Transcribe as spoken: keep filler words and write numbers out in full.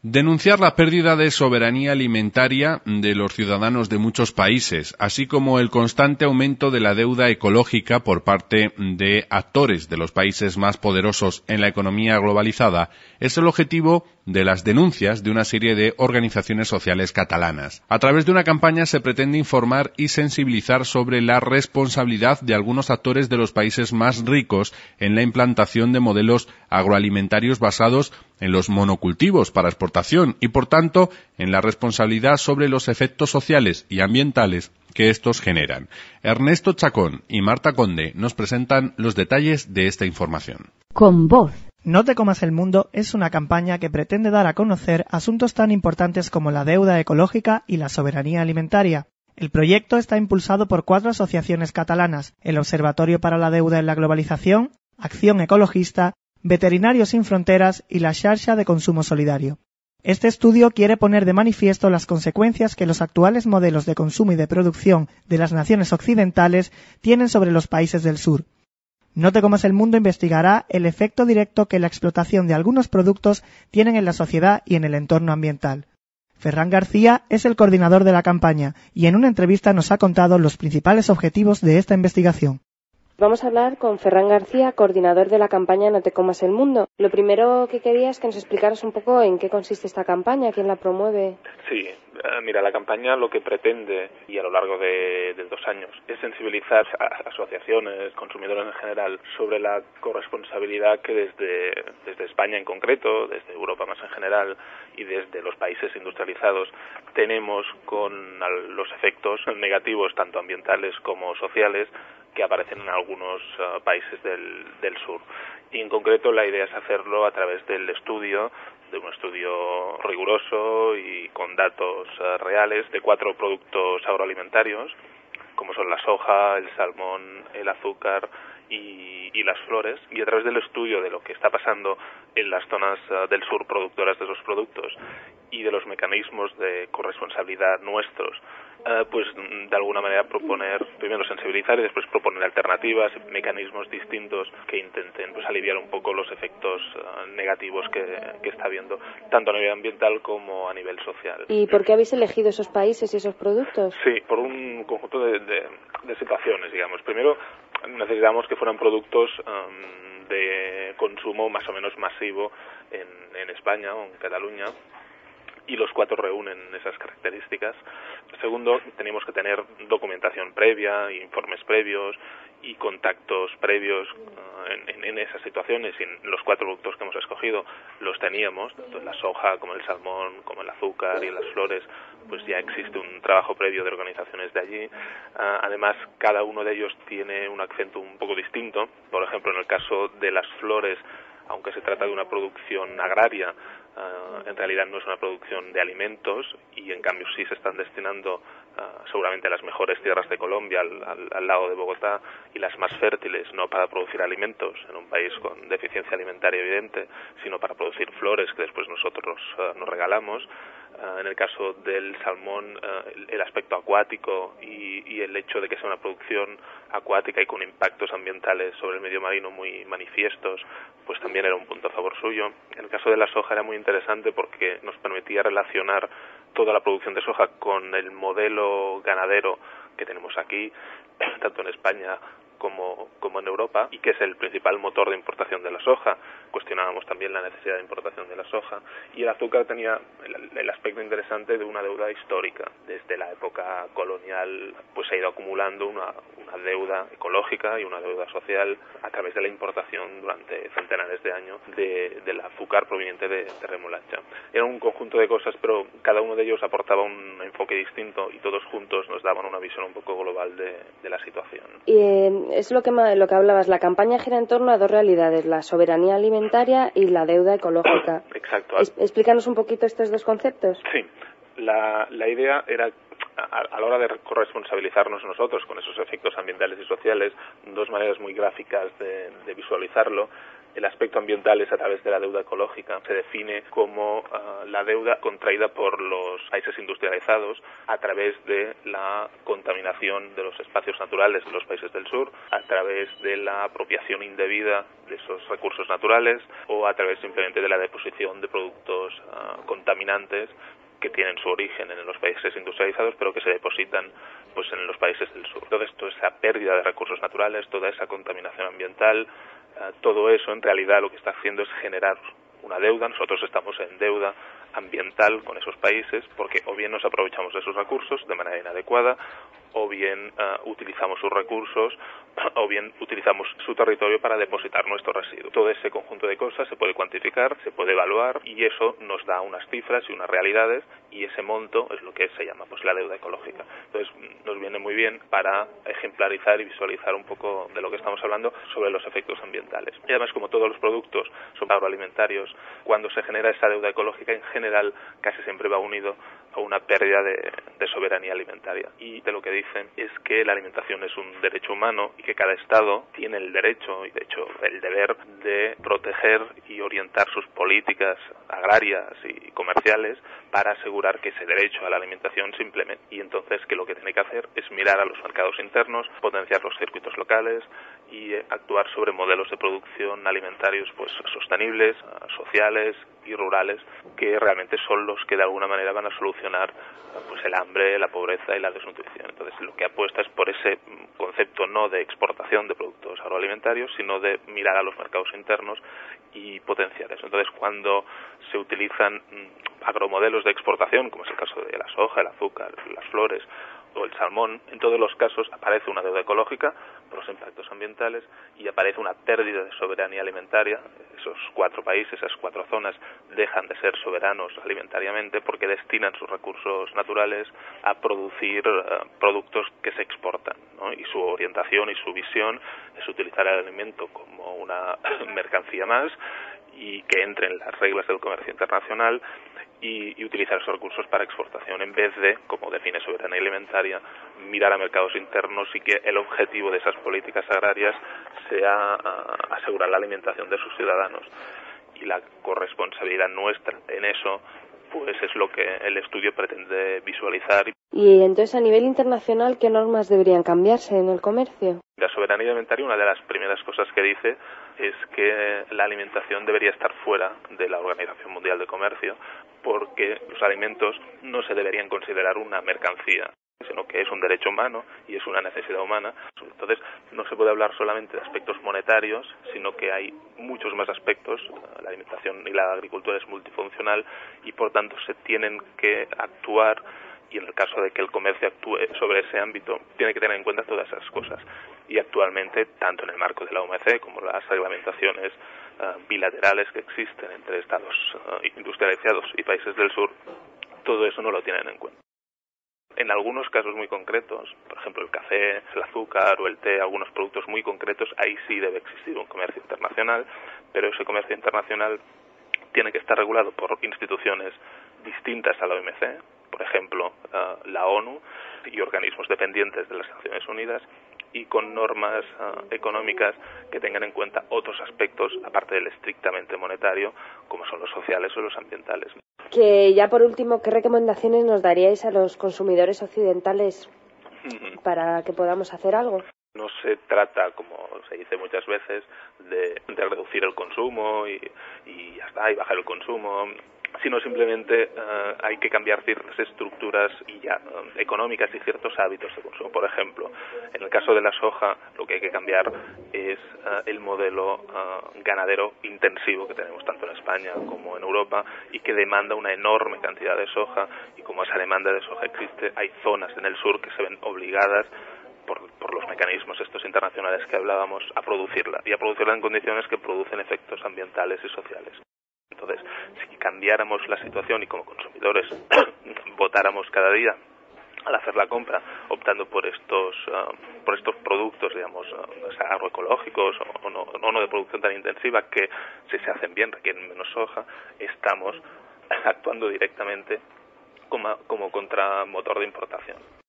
Denunciar la pérdida de soberanía alimentaria de los ciudadanos de muchos países, así como el constante aumento de la deuda ecológica por parte de actores de los países más poderosos en la economía globalizada, es el objetivo de las denuncias de una serie de organizaciones sociales catalanas. A través de una campaña se pretende informar y sensibilizar sobre la responsabilidad de algunos actores de los países más ricos en la implantación de modelos agroalimentarios basados en los monocultivos para exportación y, por tanto, en la responsabilidad sobre los efectos sociales y ambientales que estos generan. Ernesto Chacón y Marta Conde nos presentan los detalles de esta información. Con voz. No te comas el mundo es una campaña que pretende dar a conocer asuntos tan importantes como la deuda ecológica y la soberanía alimentaria. El proyecto está impulsado por cuatro asociaciones catalanas: el Observatorio para la Deuda en la Globalización, Acción Ecologista, Veterinarios Sin Fronteras y la Xarxa de Consumo Solidario. Este estudio quiere poner de manifiesto las consecuencias que los actuales modelos de consumo y de producción de las naciones occidentales tienen sobre los países del sur. No te comas el mundo investigará el efecto directo que la explotación de algunos productos tienen en la sociedad y en el entorno ambiental. Ferran García es el coordinador de la campaña y en una entrevista nos ha contado los principales objetivos de esta investigación. Vamos a hablar con Ferran García, coordinador de la campaña No te comas el mundo. Lo primero que quería es que nos explicaras un poco en qué consiste esta campaña, quién la promueve. Sí, uh, mira, la campaña lo que pretende, y a lo largo de, de dos años, es sensibilizar a asociaciones, consumidores en general, sobre la corresponsabilidad que desde, desde España en concreto, desde Europa más en general y desde los países industrializados tenemos con los efectos negativos, tanto ambientales como sociales, que aparecen en algunos uh, países del, del sur. Y en concreto la idea es hacerlo a través del estudio, de un estudio riguroso y con datos uh, reales de cuatro productos agroalimentarios, como son la soja, el salmón, el azúcar y, y las flores, y a través del estudio de lo que está pasando en las zonas uh, del sur productoras de esos productos y de los mecanismos de corresponsabilidad nuestros, Uh, pues de alguna manera proponer, primero sensibilizar y después proponer alternativas, mecanismos distintos que intenten pues aliviar un poco los efectos uh, negativos que, que está habiendo, tanto a nivel ambiental como a nivel social. ¿Y por qué habéis elegido esos países y esos productos? Sí, por un conjunto de, de, de situaciones, digamos. Primero, necesitamos que fueran productos um, de consumo más o menos masivo en, en España o en Cataluña, y los cuatro reúnen esas características. Segundo, tenemos que tener documentación previa, informes previos y contactos previos uh, en, en esas situaciones. Y en los cuatro productos que hemos escogido los teníamos, tanto en la soja como el salmón, como el azúcar y en las flores, pues ya existe un trabajo previo de organizaciones de allí. Uh, además, cada uno de ellos tiene un acento un poco distinto. Por ejemplo, en el caso de las flores, aunque se trata de una producción agraria, Uh, en realidad no es una producción de alimentos y en cambio sí se están destinando uh, seguramente a las mejores tierras de Colombia, al, al, al lado de Bogotá, y las más fértiles, no para producir alimentos en un país con deficiencia alimentaria evidente, sino para producir flores que después nosotros uh, nos regalamos. Uh, en el caso del salmón, uh, el, el aspecto acuático y, y el hecho de que sea una producción acuática y con impactos ambientales sobre el medio marino muy manifiestos, pues también era un punto a favor suyo. En el caso de la soja era muy interesante porque nos permitía relacionar toda la producción de soja con el modelo ganadero que tenemos aquí, tanto en España como, como en Europa, y que es el principal motor de importación de la soja. Cuestionábamos también la necesidad de importación de la soja. Y el azúcar tenía el, el aspecto interesante de una deuda histórica. Desde la época colonial pues se ha ido acumulando una, una deuda ecológica y una deuda social a través de la importación durante centenares de años de, del azúcar proveniente de, de remolacha. Era un conjunto de cosas, pero cada uno de ellos aportaba un enfoque distinto y todos juntos nos daban una visión un poco global de, de la situación. Y eh, es lo que, lo que hablabas, la campaña gira en torno a dos realidades, la soberanía alimentaria y la deuda ecológica. Exacto. Es, explícanos un poquito estos dos conceptos. Sí, la, la idea era, a, a la hora de corresponsabilizarnos nosotros con esos efectos ambientales y sociales, dos maneras muy gráficas de, de visualizarlo. El aspecto ambiental es a través de la deuda ecológica. Se define como uh, la deuda contraída por los países industrializados a través de la contaminación de los espacios naturales de los países del sur, a través de la apropiación indebida de esos recursos naturales o a través simplemente de la deposición de productos uh, contaminantes que tienen su origen en los países industrializados, pero que se depositan pues en los países del sur. Entonces, toda esa pérdida de recursos naturales, toda esa contaminación ambiental, uh, todo eso en realidad lo que está haciendo es generar una deuda. Nosotros estamos en deuda ambiental con esos países porque o bien nos aprovechamos de sus recursos de manera inadecuada, o bien uh, utilizamos sus recursos, o bien utilizamos su territorio para depositar nuestros residuos. Todo ese conjunto de cosas se puede cuantificar, se puede evaluar y eso nos da unas cifras y unas realidades y ese monto es lo que se llama pues la deuda ecológica. Entonces nos viene muy bien para ejemplarizar y visualizar un poco de lo que estamos hablando sobre los efectos ambientales. Y además, como todos los productos son agroalimentarios, cuando se genera esa deuda ecológica en general casi siempre va unido a una pérdida de, de soberanía alimentaria. Y de lo que dicen es que la alimentación es un derecho humano y que cada Estado tiene el derecho y de hecho el deber de proteger y orientar sus políticas agrarias y comerciales para asegurar que ese derecho a la alimentación se implemente. Y entonces que lo que tiene que hacer es mirar a los mercados internos, potenciar los circuitos locales y eh, actuar sobre modelos de producción alimentarios pues sostenibles, sociales y rurales, que realmente son los que de alguna manera van a solucionar pues el hambre, la pobreza y la desnutrición. Entonces lo que apuesta es por ese concepto no de exportación de productos agroalimentarios, sino de mirar a los mercados internos y potenciar eso. Entonces cuando se utilizan agromodelos de exportación, como es el caso de la soja, el azúcar, las flores o el salmón, en todos los casos aparece una deuda ecológica por los impactos ambientales y aparece una pérdida de soberanía alimentaria. Esos cuatro países, esas cuatro zonas dejan de ser soberanos alimentariamente porque destinan sus recursos naturales a producir uh, productos que se exportan, ¿no? Y su orientación y su visión es utilizar el alimento como una mercancía más y que entre en las reglas del comercio internacional y, y utilizar esos recursos para exportación en vez de, como define soberanía alimentaria, mirar a mercados internos y que el objetivo de esas políticas agrarias sea uh, asegurar la alimentación de sus ciudadanos. Y la corresponsabilidad nuestra en eso pues es lo que el estudio pretende visualizar. Y entonces, a nivel internacional, ¿qué normas deberían cambiarse en el comercio? La soberanía alimentaria, una de las primeras cosas que dice es que la alimentación debería estar fuera de la Organización Mundial de Comercio porque los alimentos no se deberían considerar una mercancía, sino que es un derecho humano y es una necesidad humana. Entonces, no se puede hablar solamente de aspectos monetarios, sino que hay muchos más aspectos. La alimentación y la agricultura es multifuncional y, por tanto, se tienen que actuar, y en el caso de que el comercio actúe sobre ese ámbito, tiene que tener en cuenta todas esas cosas. Y actualmente, tanto en el marco de la O M C como las reglamentaciones uh, bilaterales que existen entre estados uh, industrializados y países del sur, todo eso no lo tienen en cuenta. En algunos casos muy concretos, por ejemplo el café, el azúcar o el té, algunos productos muy concretos, ahí sí debe existir un comercio internacional, pero ese comercio internacional tiene que estar regulado por instituciones distintas a la O M C, por ejemplo uh, la ONU y organismos dependientes de las Naciones Unidas, y con normas uh, económicas que tengan en cuenta otros aspectos, aparte del estrictamente monetario, como son los sociales o los ambientales. Que ya por último, ¿qué recomendaciones nos daríais a los consumidores occidentales para que podamos hacer algo? No se trata, como se dice muchas veces, de, de reducir el consumo y, y ya está, y bajar el consumo, sino simplemente uh, hay que cambiar ciertas estructuras y ya uh, económicas y ciertos hábitos de consumo. Por ejemplo, en el caso de la soja, lo que hay que cambiar es uh, el modelo uh, ganadero intensivo que tenemos tanto en España como en Europa y que demanda una enorme cantidad de soja, y como esa demanda de soja existe, hay zonas en el sur que se ven obligadas Por, por los mecanismos estos internacionales que hablábamos, a producirla, y a producirla en condiciones que producen efectos ambientales y sociales. Entonces, si cambiáramos la situación y como consumidores votáramos cada día al hacer la compra, optando por estos uh, por estos productos, digamos, uh, agroecológicos o, o, no, o no de producción tan intensiva, que si se hacen bien requieren menos soja, estamos actuando directamente como, como contramotor de importación.